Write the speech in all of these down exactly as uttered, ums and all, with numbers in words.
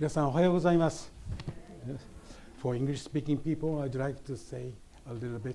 皆さんおはようございます。For English speaking people, I'd like to say a little bit.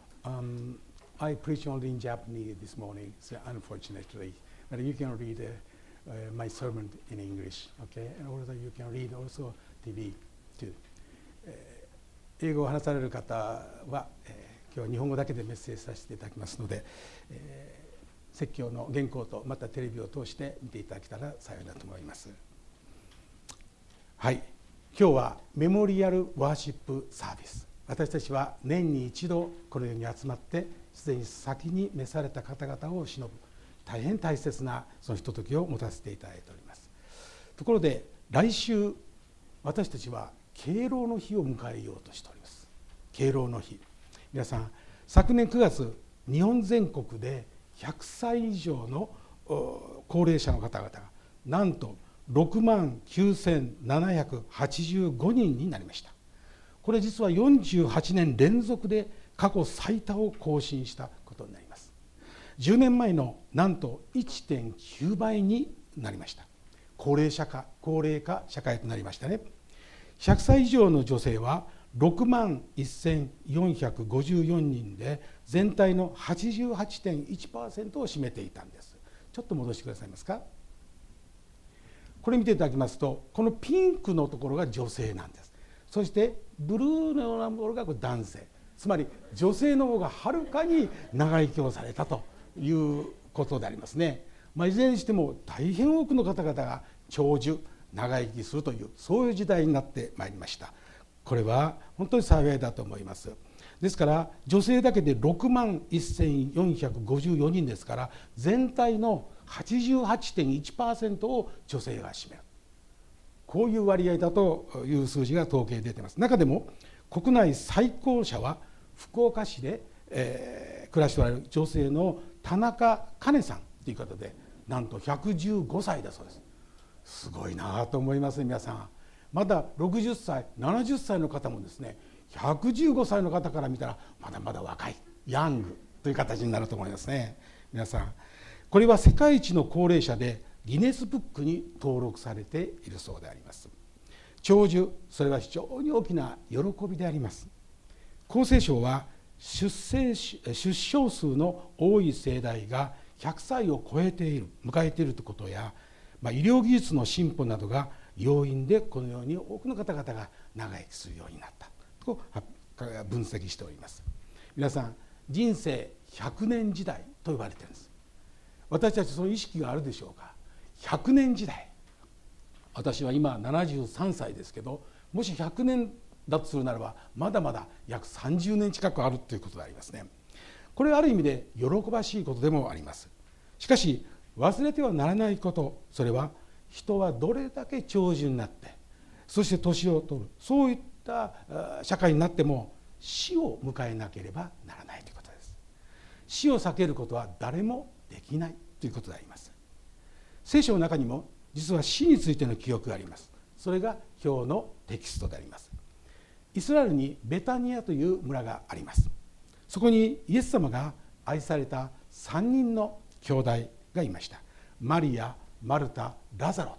Um, I preach only in Japanese this morning, so unfortunately, but you can read uh, uh, my sermon in English, okay? And also you can read also ティーブイ too. 英語を話される方は、えー、今日は日本語だけでメッセージさせていただきますので、えー、説教の原稿とまたテレビを通して見ていただけたら幸いだと思います。はい、今日はメモリアルワーシップサービス。私たちは年に一度このように集まってすでに先に召された方々を偲ぶ大変大切なそのひとときを持たせていただいております。ところで来週私たちは敬老の日を迎えようとしております。敬老の日、皆さん昨年くがつ日本全国でひゃくさい以上の高齢者の方々がなんとろくまんきゅうせんななひゃくはちじゅうごにんになりました。これ実はよんじゅうはちねん連続で過去最多を更新したことになります。じゅうねんまえのなんと いってんきゅうばいになりました。高齢者化、高齢化社会となりましたね。ひゃくさい以上の女性はろくまんせんよんひゃくごじゅうよにんで全体の はちじゅうはちてんいちパーセント を占めていたんです。ちょっと戻してくださいますか。これ見ていただきますと、このピンクのところが女性なんです。そしてブルーのようなところがこれ男性、つまり女性の方がはるかに長生きをされたということでありますね。まあ、いずれにしても大変多くの方々が長寿長生きするというそういう時代になってまいりました。これは本当に幸いだと思います。ですから女性だけでろくまんせんよんひゃくごじゅうよにんですから、全体の はちじゅうはちてんいちパーセント を女性が占める、こういう割合だという数字が統計出ています。中でも国内最高齢は福岡市で、えー、暮らしておられる女性の田中カネさんという方で、なんとひゃくじゅうごさいだそうです。すごいなと思いますね。皆さんまだろくじゅっさいななじゅっさいの方もですね、ひゃくじゅうごさいの方から見たらまだまだ若いヤングという形になると思いますね。皆さんこれは世界一の高齢者でギネスブックに登録されているそうであります。長寿、それは非常に大きな喜びであります。厚生省は出生出生数の多い世代がひゃくさいを超えている迎えているということや、まあ、医療技術の進歩などが要因でこのように多くの方々が長生きするようになったと分析しております。皆さん人生ひゃくねん時代と言われているんです。私たちその意識があるでしょうか。ひゃくねん時代、私は今ななじゅうさんさいですけど、もしひゃくねんだとするならばまだまだ約さんじゅうねん近くあるということでありますね。これはある意味で喜ばしいことでもあります。しかし忘れてはならないこと、それは人はどれだけ長寿になってそして年を取る、そういった社会になっても死を迎えなければならないということです。死を避けることは誰もできないということであります。聖書の中にも実は死についての記憶があります。それが今日のテキストであります。イスラエルにベタニアという村があります。そこにイエス様が愛されたさんにんの兄弟がいました。マリア、マルタ、ラザロ。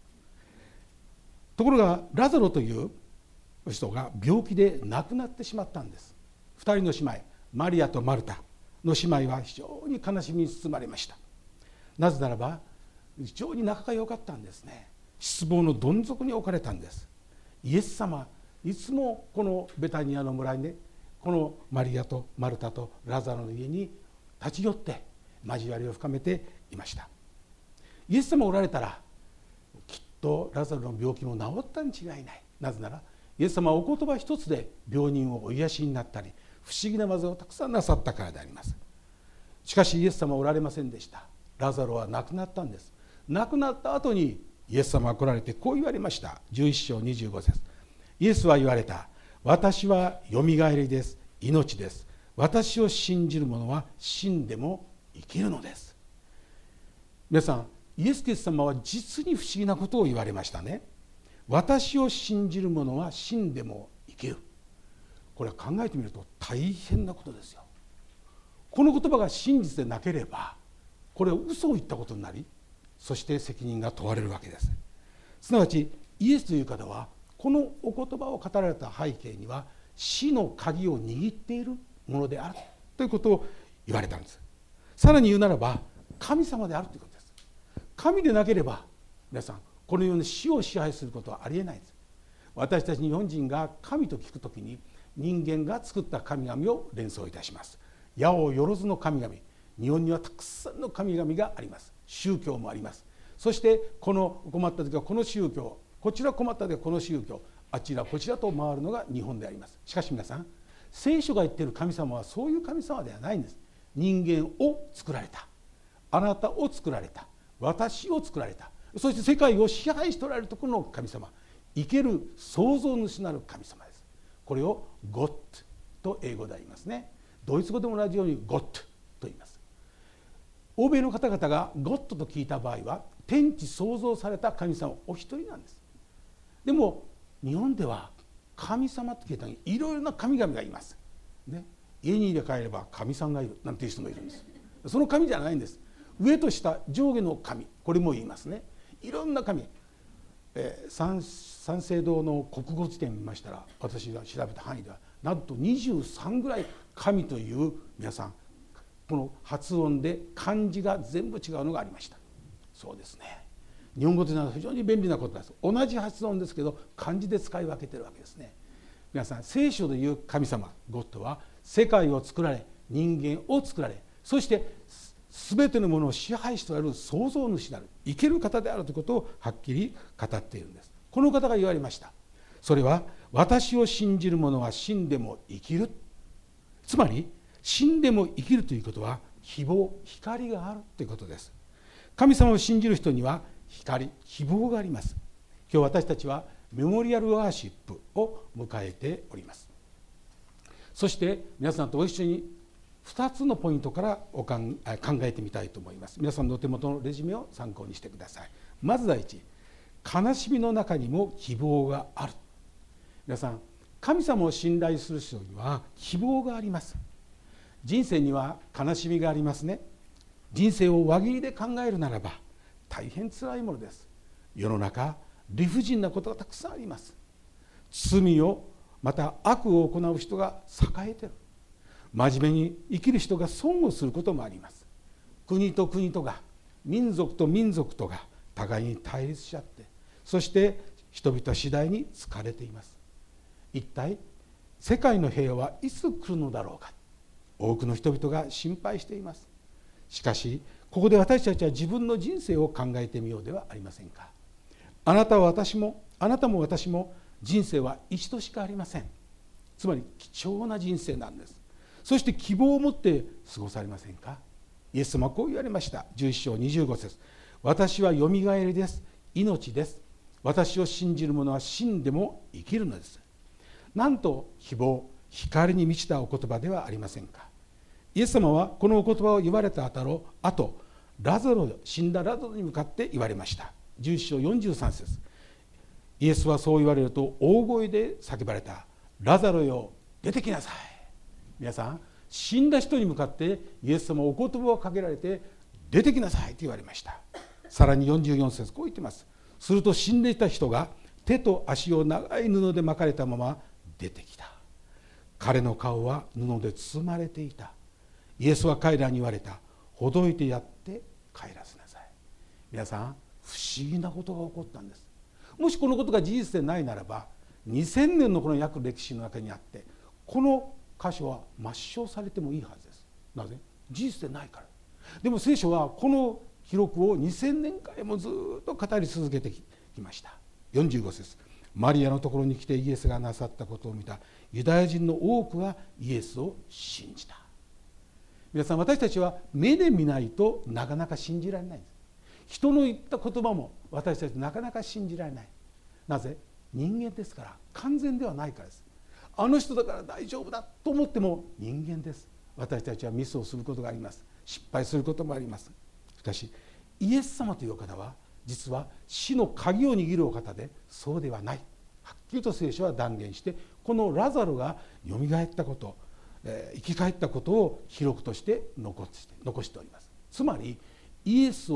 ところがラザロという人が病気で亡くなってしまったんです。ふたりの姉妹、マリアとマルタの姉妹は非常に悲しみに包まれました。なぜならば非常に仲が良かったんですね。失望のどん底に置かれたんです。イエス様いつもこのベタニアの村にね、このマリアとマルタとラザロの家に立ち寄って交わりを深めていました。イエス様おられたらきっとラザロの病気も治ったに違いない。なぜならイエス様はお言葉一つで病人をお癒しになったり不思議な技をたくさんなさったからであります。しかしイエス様はおられませんでした。ラザロは亡くなったんです。亡くなった後にイエス様が来られてこう言われました。じゅういっ章にじゅうご節、イエスは言われた。私はよみがえりです、命です。私を信じる者は死んでも生きるのです。皆さんイエス・キリスト様は実に不思議なことを言われましたね。私を信じる者は死んでも生きる。これは考えてみると大変なことですよ。この言葉が真実でなければこれは嘘を言ったことになり、そして責任が問われるわけです。すなわちイエスという方はこのお言葉を語られた背景には死の鍵を握っているものであるということを言われたんです。さらに言うならば神様であるということです。神でなければ皆さんこのように死を支配することはありえないんです。私たち日本人が神と聞くときに人間が作った神々を連想いたします。八百万の神々、日本にはたくさんの神々があります。宗教もあります。そしてこの困った時はこの宗教、こちら困った時はこの宗教、あちらこちらと回るのが日本であります。しかし皆さん、聖書が言っている神様はそういう神様ではないんです。人間を作られた、あなたを作られた、私を作られた、そして世界を支配しておられるところの神様、生ける創造主なる神様です。これをゴッドと英語で言いますね。ドイツ語でも同じようにゴッドと言います。欧米の方々がゴッドと聞いた場合は天地創造された神様お一人なんです。でも日本では神様と聞いたのにいろいろな神々がいます、ね、家に入れ替えれば神さんがいるなんていう人もいるんです。その神じゃないんです。上と下上下の神、これも言いますね。いろんな神、えー、三, 三聖堂の国語辞典を見ましたら、私が調べた範囲ではなんとにじゅうさんぐらい神という皆さんこの発音で漢字が全部違うのがありました。そうですね、日本語というのは非常に便利なことです。同じ発音ですけど漢字で使い分けてるわけですね。皆さん、聖書でいう神様ゴッドは世界を作られ人間を作られ、そして全てのものを支配しておられる創造主である生ける方であるということをはっきり語っているんです。この方が言われました。それは私を信じる者は死んでも生きる。つまり死んでも生きるということは希望、光があるということです。神様を信じる人には光、希望があります。今日私たちはメモリアルワーシップを迎えております。そして皆さんとご一緒にふたつのポイントからおかん考えてみたいと思います。皆さんのお手元のレジュメを参考にしてください。まず第一、悲しみの中にも希望がある。皆さん、神様を信頼する人には希望があります。人生には悲しみがありますね。人生を輪切りで考えるならば大変つらいものです。世の中理不尽なことがたくさんあります。罪をまた悪を行う人が栄えている。真面目に生きる人が損をすることもあります。国と国とが、民族と民族とが互いに対立し合って、そして人々は次第に疲れています。一体世界の平和はいつ来るのだろうか、多くの人々が心配しています。しかしここで私たちは自分の人生を考えてみようではありませんか。あなたは私もあなたも私も人生は一度しかありません。つまり貴重な人生なんです。そして希望を持って過ごされませんか。イエス様はこう言われました。じゅういっ章にじゅうご節、私はよみがえりです、命です。私を信じる者は死んでも生きるのです。なんと希望、光に満ちたお言葉ではありませんか。イエス様はこのお言葉を言われた後、あとラザロ、死んだラザロに向かって言われました。じゅういっ章よんじゅうさん節、イエスはそう言われると大声で叫ばれた。ラザロよ、出てきなさい。皆さん、死んだ人に向かってイエス様はお言葉をかけられて出てきなさいと言われました。さらによんじゅうよん節、こう言っています。すると死んでいた人が手と足を長い布で巻かれたまま出てきた。彼の顔は布で包まれていた。イエスは彼らに言われた。ほどいてやって帰らせなさい。皆さん、不思議なことが起こったんです。もしこのことが事実でないならば、にせんねんのこの約歴史の中にあってこの箇所は抹消されてもいいはずです。なぜ？事実でないから。でも聖書はこの記録をにせんねんかんもずっと語り続けてきました。よんじゅうご節、マリアのところに来てイエスがなさったことを見たユダヤ人の多くはイエスを信じた。皆さん、私たちは目で見ないとなかなか信じられないんです。人の言った言葉も私たちなかなか信じられない。なぜ？人間ですから。完全ではないからです。あの人だから大丈夫だと思っても人間です。私たちはミスをすることがあります。失敗することもあります。しかしイエス様というお方は実は死の鍵を握るお方で、そうではない。はっきりと聖書は断言して、このラザロがよみがえったこと、えー、生き返ったことを記録として残して残しております。つまりイエスを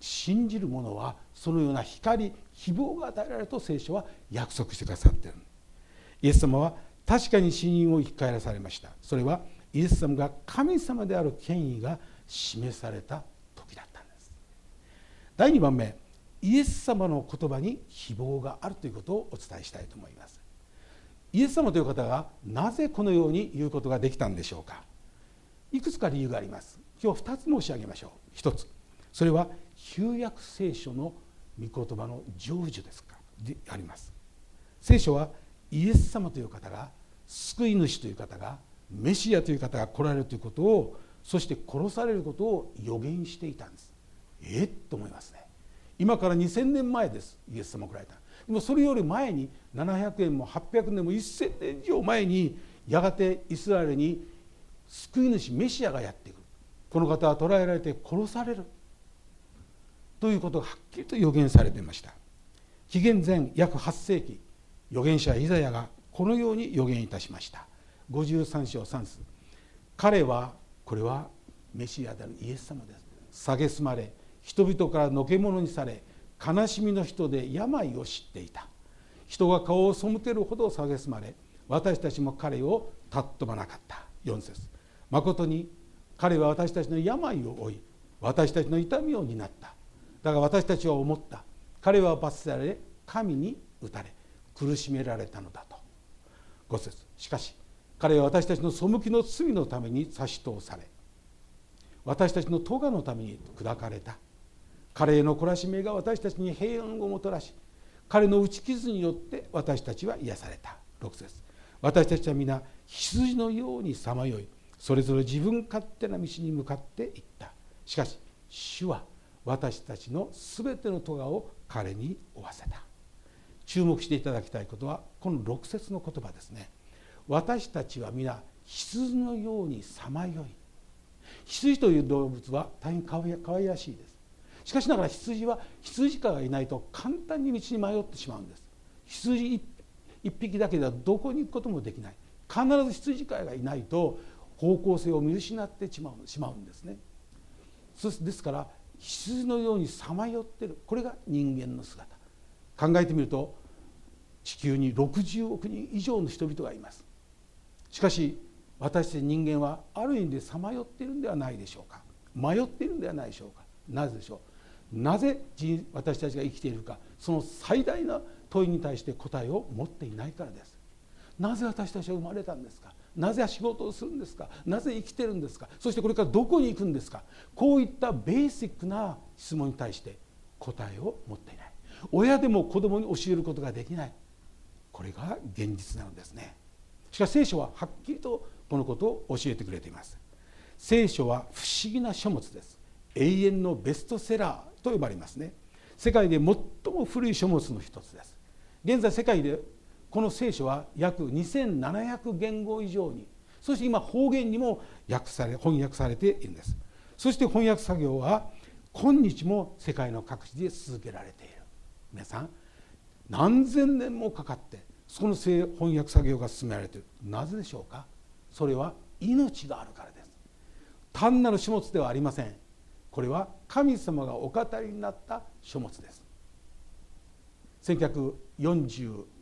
信じる者はそのような光、希望が与えられると聖書は約束してくださっている。イエス様は確かに死人を生き返らされました。それはイエス様が神様である権威が示された時だったんです。だいにばんめ、イエス様の言葉に希望があるということをお伝えしたいと思います。イエス様という方がなぜこのように言うことができたんでしょうか。いくつか理由があります。今日ふたつ申し上げましょう。ひとつ、それは旧約聖書の御言葉の成就ですかであります。聖書はイエス様という方が、救い主という方が、メシアという方が来られるということを、そして殺されることを予言していたんです。えっと思いますね。今からにせんねんまえです、イエス様が来られた。でもそれより前にななひゃくねんもはっぴゃくねんもせんねん以上前に、やがてイスラエルに救い主メシアがやってくる。この方は捕らえられて殺されるということがはっきりと予言されていました。紀元前約はっせいき、預言者イザヤがこのように予言いたしました。ごじゅうさんしょうさんす、彼は、これはメシアであるイエス様です。蔑まれ、人々からのけ者にされ、悲しみの人で病を知っていた。人が顔を背けるほど蔑まれ、私たちも彼を尊ばなかった。よんせつ、まことに彼は私たちの病を負い、私たちの痛みを担った。だが私たちは思った。彼は罰せられ、神に打たれ、苦しめられたのだと。ごせつ、しかし彼は私たちの背きの罪のために差し通され、私たちの咎のために砕かれた。彼への懲らしめが私たちに平安をもたらし、彼の打ち傷によって私たちは癒された。ろくせつ、私たちは皆羊のようにさまよい、それぞれ自分勝手な道に向かっていった。しかし主は私たちのすべての咎を彼に負わせた。注目していただきたいことはこのろくせつの言葉ですね。私たちは皆羊のようにさまよい。羊という動物は大変かわいらしいです。しかしながら羊は羊飼いがいないと簡単に道に迷ってしまうんです。羊一匹だけではどこに行くこともできない。必ず羊飼いがいないと方向性を見失ってしまう、しまうんですね。ですから羊のようにさまよっている、これが人間の姿。考えてみると地球にろくじゅうおくにん以上の人々がいます。しかし私たち人間はある意味でさまよっているんではないでしょうか。迷っているんではないでしょうか。なぜでしょう。なぜ私たちが生きているか、その最大な問いに対して答えを持っていないからです。なぜ私たちは生まれたんですか。なぜ仕事をするんですか。なぜ生きてるんですか。そしてこれからどこに行くんですか。こういったベーシックな質問に対して答えを持っていない。親でも子供に教えることができない。これが現実なのですね。しかし聖書ははっきりとこのことを教えてくれています。聖書は不思議な書物です。永遠のベストセラーと呼ばれますね。世界で最も古い書物の一つです。現在世界でこの聖書は約にせんななひゃくげんご以上に、そして今方言にも訳され翻訳されているんです。そして翻訳作業は今日も世界の各地で続けられている。皆さん、何千年もかかってその翻訳作業が進められている。なぜでしょうか。それは命があるからです。単なる書物ではありません。これは神様がお語りになった書物です。せんきゅうひゃくよんじゅう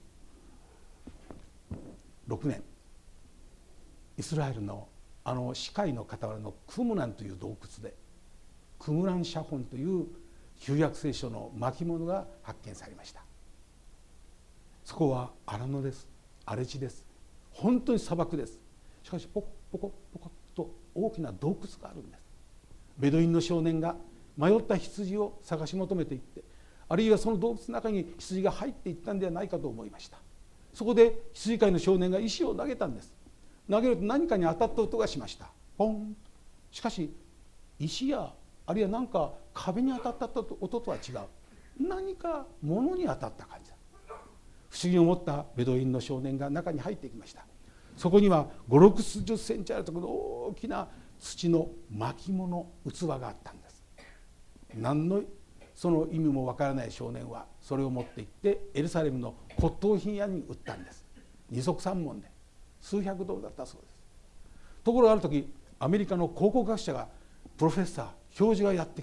ろくねん、イスラエルのあの死海の傍らのクムランという洞窟で、クムラン写本という旧約聖書の巻物が発見されました。そこは荒野です。荒れ地です。本当に砂漠です。しかしポコポコポコと大きな洞窟があるんです。ベドウィンの少年が迷った羊を探し求めていって、あるいはその洞窟の中に羊が入っていったんではないかと思いました。そこで羊飼いの少年が石を投げたんです。投げると何かに当たった音がしました。ポン。しかし石やあるいは何か壁に当たった音とは違う、何か物に当たった感じだ。不思議に思ったベドウィンの少年が中に入っていきました。そこにはごじゅうろくセンチあるところの大きな土の巻物器があったんです。何のその意味もわからない少年はそれを持って行ってエルサレムの骨董品屋に売ったんです。二足三文で数百ドルだったそうです。ところがある時、アメリカの考古学者がプロフェッサー教授がやってきて、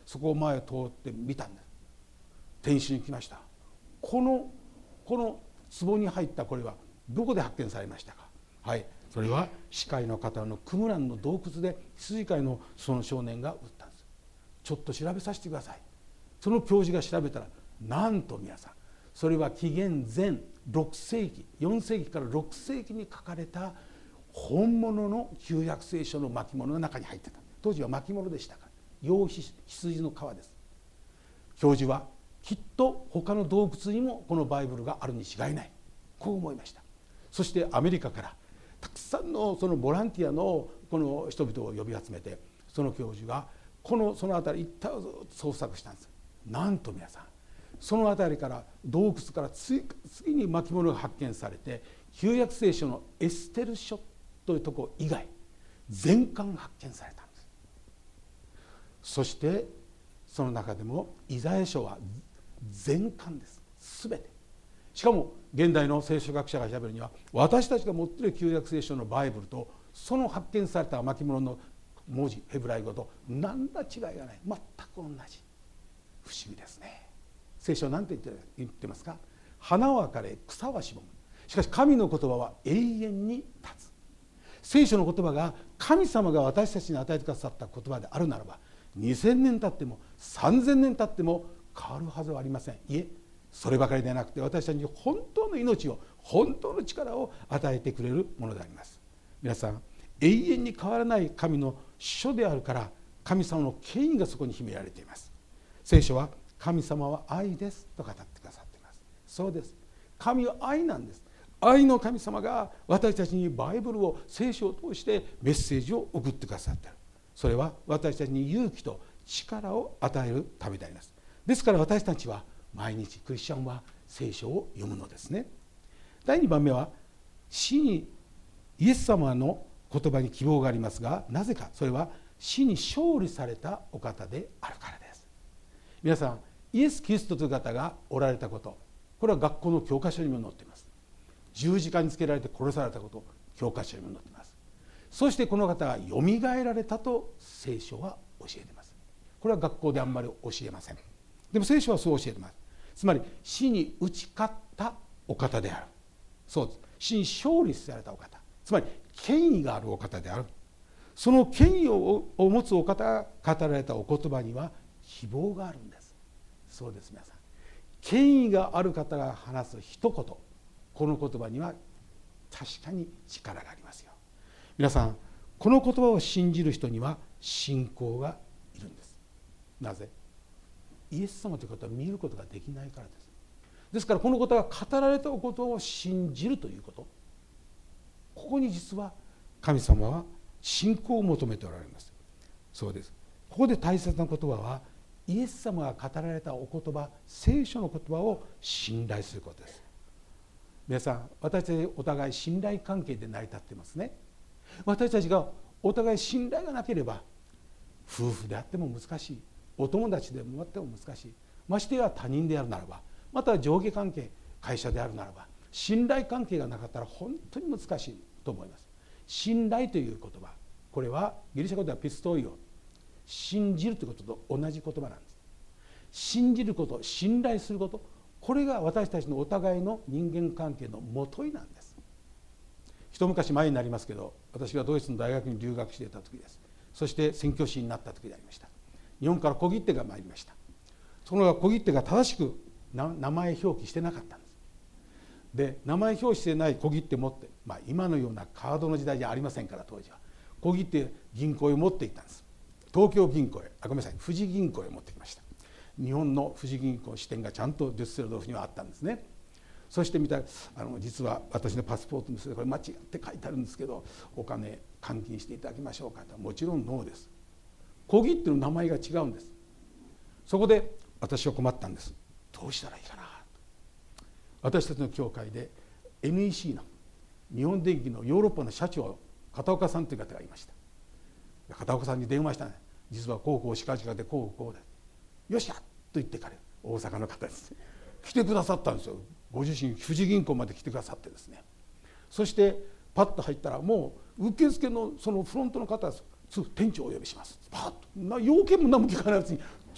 そこを前を通って見たんです。天使に来ました。このこの壺に入ったこれはどこで発見されましたか。はい、それは司会の方のクムランの洞窟で羊飼いのその少年が撃ったんです。ちょっと調べさせてください。その教授が調べたら、なんと皆さん、それは紀元前ろくせいき、よんせいきからろくせいきに書かれた本物の旧約聖書の巻物の中に入ってた。当時は巻物でしたから、羊皮羊の皮です。教授はきっと他の洞窟にもこのバイブルがあるに違いない、こう思いました。そしてアメリカからたくさんのそのボランティアのこの人々を呼び集めて、その教授がこのその辺り一帯を捜索したんです。なんと皆さん、その辺りから洞窟から次に巻物が発見されて、旧約聖書のエステル書というところ以外全巻発見されたんです。そしてその中でもイザヤ書は全巻です。すべて。しかも現代の聖書学者がしゃべるには、私たちが持っている旧約聖書のバイブルとその発見された巻物の文字、ヘブライ語と何ら違いがない、全く同じ。不思議ですね。聖書は何て言ってますか。花は枯れ草はしぼむ、しかし神の言葉は永遠に立つ。聖書の言葉が神様が私たちに与えてくださった言葉であるならば、にせんねん経ってもさんぜんねん経っても変わるはずはありません。いえ、そればかりではなくて、私たちに本当の命を、本当の力を与えてくれるものであります。皆さん、永遠に変わらない神の書であるから、神様の権威がそこに秘められています。聖書は神様は愛ですと語ってくださっています。そうです。神は愛なんです。愛の神様が私たちにバイブルを、聖書を通してメッセージを送ってくださっている。それは私たちに勇気と力を与えるためであります。ですから私たちは毎日、クリスチャンは聖書を読むのですね。だいにばんめは、死にイエス様の言葉に希望がありますが、なぜか。それは死に勝利されたお方であるからです。皆さん、イエス・キリストという方がおられたこと、これは学校の教科書にも載っています。十字架につけられて殺されたこと、教科書にも載っています。そしてこの方がよみがえられたと聖書は教えています。これは学校であんまり教えません。でも聖書はそう教えています。つまり死に打ち勝ったお方である。そうです。死に勝利されたお方、つまり権威があるお方である。その権威を持つお方が語られたお言葉には希望があるんです。そうです。皆さん、権威がある方が話す一言、この言葉には確かに力がありますよ。皆さん、この言葉を信じる人には信仰がいるんです。なぜ？イエス様という方は見ることができないからです。ですからこのことが語られたお言葉を信じるということ、ここに実は神様は信仰を求めておられます。そうです。ここで大切な言葉は、イエス様が語られたお言葉、聖書の言葉を信頼することです。皆さん、私たちお互い信頼関係で成り立っていますね。私たちがお互い信頼がなければ、夫婦であっても難しい、お友達でもあっても難しい、ましてや他人であるならば、または上下関係、会社であるならば、信頼関係がなかったら本当に難しいと思います。信頼という言葉、これはギリシャ語ではピストイオ、信じるということと同じ言葉なんです。信じること、信頼すること、これが私たちのお互いの人間関係のもといなんです。一昔前になりますけど、私がドイツの大学に留学していた時です。そして宣教師になった時でありました。日本から小切手が参りました。その小切手が正しく名前表記してなかったんです。で、名前表記してない小切手持って、まあ、今のようなカードの時代じゃありませんから、当時は小切手銀行へ持って行ったんです。東京銀行へ、あごめんなさい、富士銀行へ持ってきました。日本の富士銀行支店がちゃんとデュッセルドルフにはあったんですね。そして見たら、あの実は私のパスポートにこれ間違って書いてあるんですけど、お金換金していただきましょうかと。もちろんノーです。小切手の名前が違うんです。そこで私は困ったんです。どうしたらいいかな。私たちの教会で エヌイーシー の日本電機のヨーロッパの社長、片岡さんという方がいました。片岡さんに電話したね。実はこうこうしかじかでこうこうで、よっしゃと言ってから、大阪の方です。来てくださったんですよ。ご自身富士銀行まで来てくださってですね。そしてパッと入ったら、もう受付のそのフロントの方です。すぐ店長をお呼びします。パッと要件も何も聞かないうちに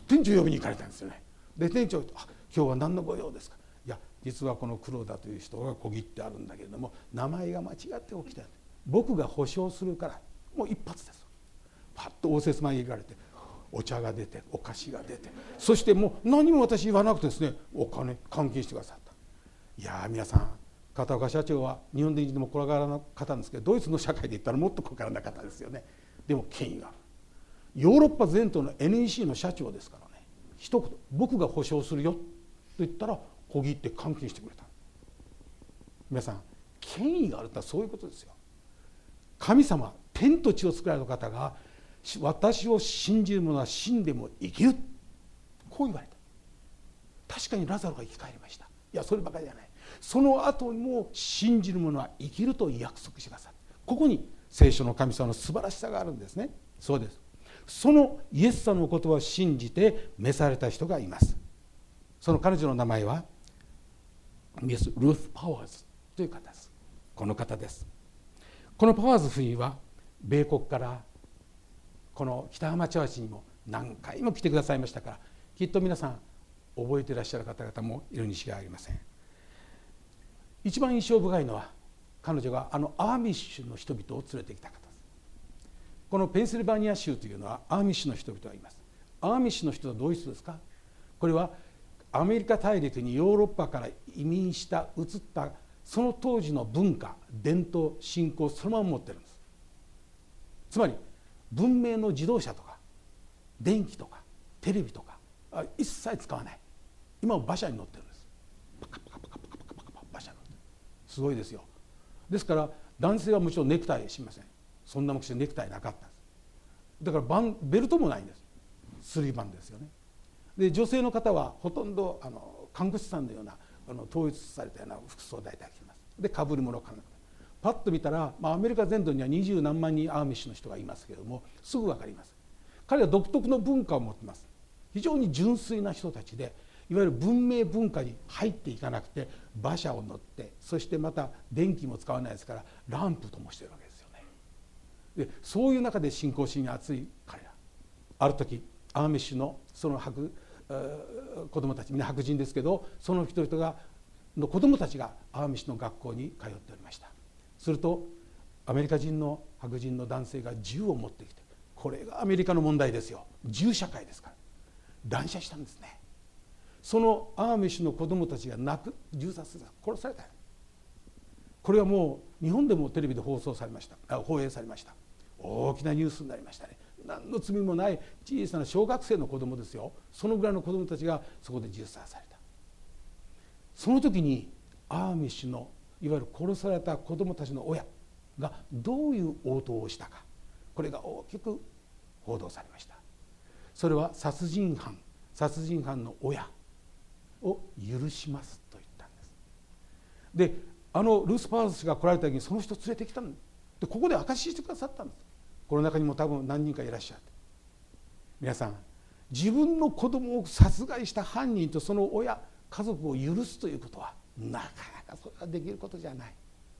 店長呼びに行かれたんですよね。で店長と「あ、今日は何のご用ですか?」「いや実はこの黒田という人が小切ってあるんだけれども名前が間違って起きた。僕が保証するからもう一発です」パッと応接間に行かれてお茶が出てお菓子が出て、そしてもう何も私言わなくてですねお金換金してくださった。いや皆さん、片岡社長は日本人でも小柄な方なんですけど、ドイツの社会で言ったらもっと小柄な方ですよね。でも権威がある。ヨーロッパ全土の エヌイーシー の社長ですからね、一言「僕が保証するよ」と言ったら小切って換金してくれた。皆さん、権威があるってそういうことですよ。神様、天と地を作られた方が私を信じる者は死んでも生きる、こう言われた。確かにラザロが生き返りました。いやそればかりじゃない、その後にも信じる者は生きると約束してくださる。ここに聖書の神様の素晴らしさがあるんですね。そうです。そのイエス様の言葉を信じて召された人がいます。その彼女の名前はミス・ルース・パワーズという方です。この方です。このパワーズ夫人は米国からこの北浜町にも何回も来てくださいましたから、きっと皆さん覚えていらっしゃる方々もいるに違いありません。一番印象深いのは彼女があのアーミッシュの人々を連れてきた方です。このペンシルバニア州というのはアーミッシュの人々がいます。アーミッシュの人はどういう人ですか？これはアメリカ大陸にヨーロッパから移民した移ったその当時の文化、伝統、信仰をそのまま持ってるんです。つまり文明の自動車とか電気とかテレビとか一切使わない。今も馬車に乗ってるんです。パカパカパカパカパカパカ馬車に乗ってる。すごいですよ。ですから男性はもちろんネクタイしません。そんな昔ネクタイなかったんです。だからバンベルトもないんです。スリーバンですよね。で女性の方はほとんどあの看護師さんのようなあの統一されたような服装を大体着てます。でかぶり物をかぶる。パッと見たら、まあ、アメリカ全土には二十何万人アーミッシュの人がいますけれども、すぐ分かります。彼は独特の文化を持っています。非常に純粋な人たちで、いわゆる文明文化に入っていかなくて馬車を乗って、そしてまた電気も使わないですからランプともしているわけですよね。でそういう中で信仰心に熱い彼ら、ある時アーミッシュのその白子供たち、みんな白人ですけど、その人々がの子供たちがアーミッシュの学校に通っておりました。するとアメリカ人の白人の男性が銃を持ってきて、これがアメリカの問題ですよ。銃社会ですから乱射したんですね。そのアーミッシュの子供たちが泣く、銃殺され殺された。これはもう日本でもテレビで放送されました、放映されました。大きなニュースになりましたね。何の罪もない小さな小学生の子供ですよ。そのぐらいの子供たちがそこで銃殺された。その時にアーミッシュのいわゆる殺された子供たちの親がどういう応答をしたか、これが大きく報道されました。それは殺人犯殺人犯の親を許しますと言ったんです。であのルース・パワーズ氏が来られた時にその人連れてきたんで、ここで証ししてくださったんです。この中にも多分何人かいらっしゃる。皆さん、自分の子供を殺害した犯人とその親家族を許すということはなかなかそれはできることじゃない。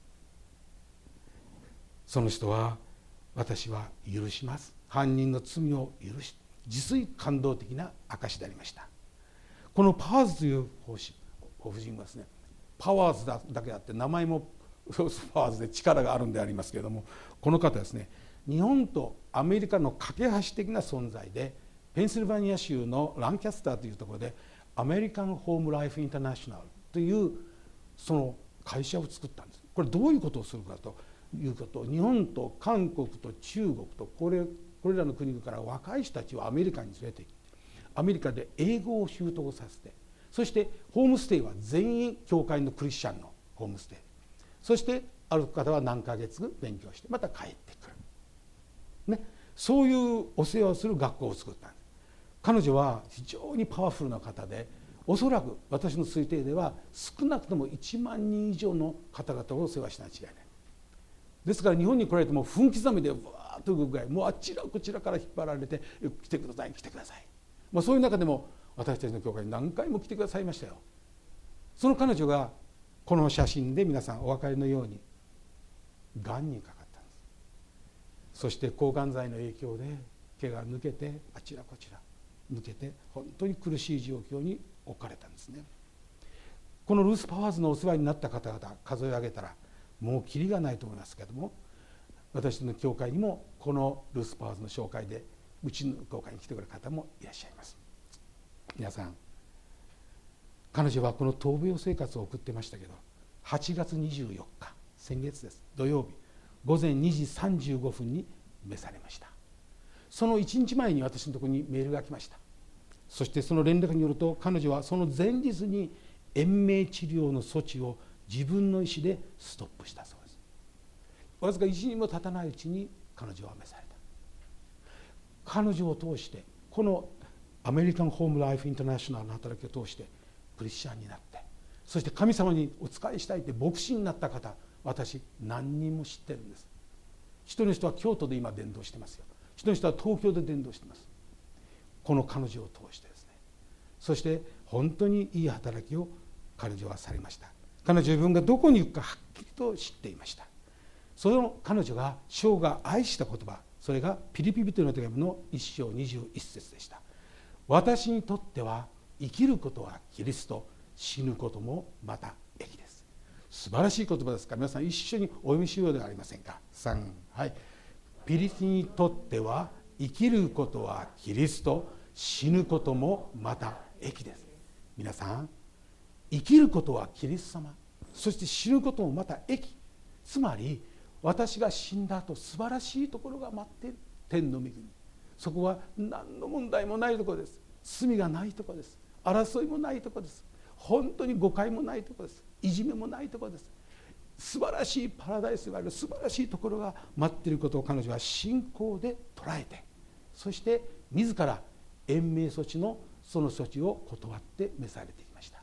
その人は私は許します、犯人の罪を許し、実に感動的な証でありました。このパワーズという夫人はですね、パワーズだけあって名前もパワーズで力があるんでありますけれども、この方ですね、日本とアメリカの架け橋的な存在で、ペンシルバニア州のランキャスターというところでアメリカンホームライフインターナショナルというその会社を作ったんです。これどういうことをするかということ、日本と韓国と中国とこれこれらの国から若い人たちをアメリカに連れて行って、アメリカで英語を習得させて、そしてホームステイは全員教会のクリスチャンのホームステイ、そしてある方は何ヶ月勉強してまた帰ってくる、ね、そういうお世話をする学校を作ったんです。彼女は非常にパワフルな方で、おそらく私の推定では少なくともいちまんにん以上の方々をお世話しないと違いない。ですから日本に来られても分刻みでわーっと動くぐらい、もうあちらこちらから引っ張られて来てください来てください、まあ、そういう中でも私たちの教会に何回も来てくださいましたよ。その彼女がこの写真で皆さんお分かりのようにがんにかかったんです。そして抗がん剤の影響で毛が抜けてあちらこちら抜けて本当に苦しい状況に置かれたんですね。このルース・パワーズのお世話になった方々数え上げたらもうキリがないと思いますけれども、私の教会にもこのルース・パワーズの紹介でうちの教会に来てくれる方もいらっしゃいます。皆さん、彼女はこの闘病生活を送ってましたけど、はちがつにじゅうよっか、先月です、土曜日ごぜんにじさんじゅうごふんに召されました。そのいちにちまえに私のところにメールが来ました。そしてその連絡によると、彼女はその前日に延命治療の措置を自分の意思でストップしたそうです。わずかいちにちも経たないうちに彼女は召された。彼女を通して、このアメリカンホームライフインターナショナルの働きを通してクリスチャンになって、そして神様にお仕えしたいって牧師になった方、私何人も知ってるんです。一人の人は京都で今伝道してますよ。一人の人は東京で伝道してます。この彼女を通してですね。そして本当にいい働きを彼女はされました。彼女自分がどこに行くかはっきりと知っていました。その彼女が生が愛した言葉、それがピリピ人の手紙のいっ章にじゅういち節でした。私にとっては生きることはキリスト、死ぬこともまた益です。素晴らしい言葉ですから、皆さん一緒にお読みしようではありませんか。さん、はい。ピリピにとっては生きることはキリスト、死ぬこともまた益です。皆さん、生きることはキリスト様、そして死ぬこともまた益。つまり私が死んだ後、素晴らしいところが待っている、天の御国。そこは何の問題もないところです。罪がないところです。争いもないところです。本当に誤解もないところです。いじめもないところです。素晴らしいパラダイスがある、素晴らしいところが待っていることを彼女は信仰で捉えて、そして自ら延命措置のその措置を断って召されてきました。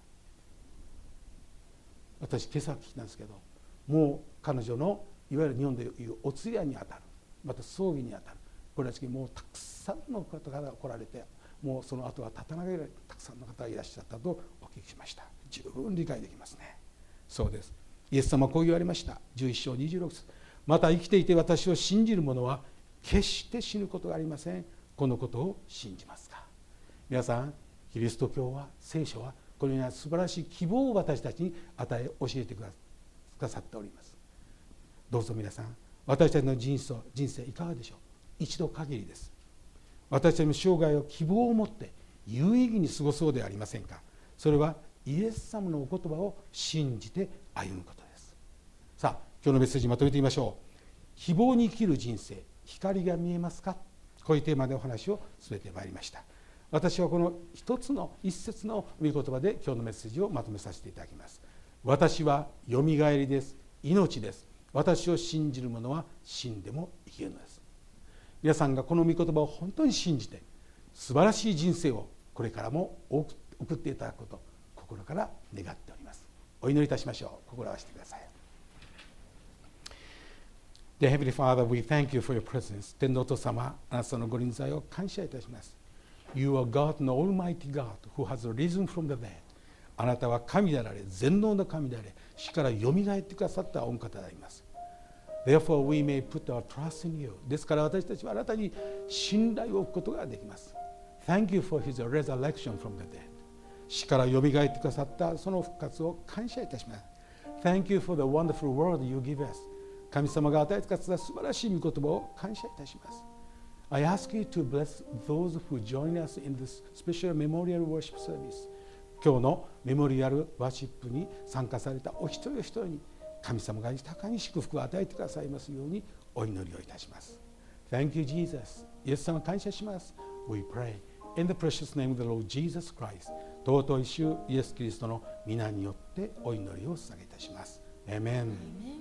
私今朝聞いたんですけど、もう彼女のいわゆる日本でいうお通夜にあたる、また葬儀にあたる、これらしきもうたくさんの方が来られて、もうその後は立たなければたくさんの方がいらっしゃったとお聞きしました。十分理解できますね。そうです。イエス様はこう言われました。じゅういっ章にじゅうろく節、また生きていて私を信じる者は決して死ぬことがありません。このことを信じますか。皆さん、キリスト教は、聖書はこのような素晴らしい希望を私たちに与え教えてくださっております。どうぞ皆さん、私たちの人生、人生いかがでしょう。一度限りです。私たちの生涯を希望を持って有意義に過ごそうではありませんか。それはイエス様のお言葉を信じて歩むことです。さあ、今日のメッセージまとめてみましょう。希望に生きる人生、光が見えますか。こういうテーマでお話を進めてまいりました。私はこの一つの一節の御言葉で今日のメッセージをまとめさせていただきます。私はよみがえりです。命です。私を信じる者は死んでも生きるのです。皆さんがこの御言葉を本当に信じて、素晴らしい人生をこれからも送っていただくこと、心から願っております。お祈りいたしましょう。心を合わせてください。Dear Heavenly Father, we thank you for your presence. 天のお父様、あなたのご臨在を感謝いたします。You are God, the Almighty God, who has risen from the dead. あなたは神であられ、全能の神であれ、死からよみがえってくださった御方であります。Therefore, we may put our trust in you. ですから私たちはあなたに信頼を置くことができます。Thank you for his resurrection from the dead. 死からよみがえってくださったその復活を感謝いたします。Thank you for the wonderful word you give us. 神様が与えてくださった素晴らしい御言葉を感謝いたします。I ask you to bless those who join us in this special memorial worship service. 今日のメモリアルワーシップに参加されたお一人お一人に神様が豊かに祝福を与えてくださいますようにお祈りをいたします。Thank you, Jesus. イエス様感謝します。We pray in the precious name of the Lord Jesus Christ. 尊い主イエス・キリストの皆によってお祈りを捧げいたします。Amen.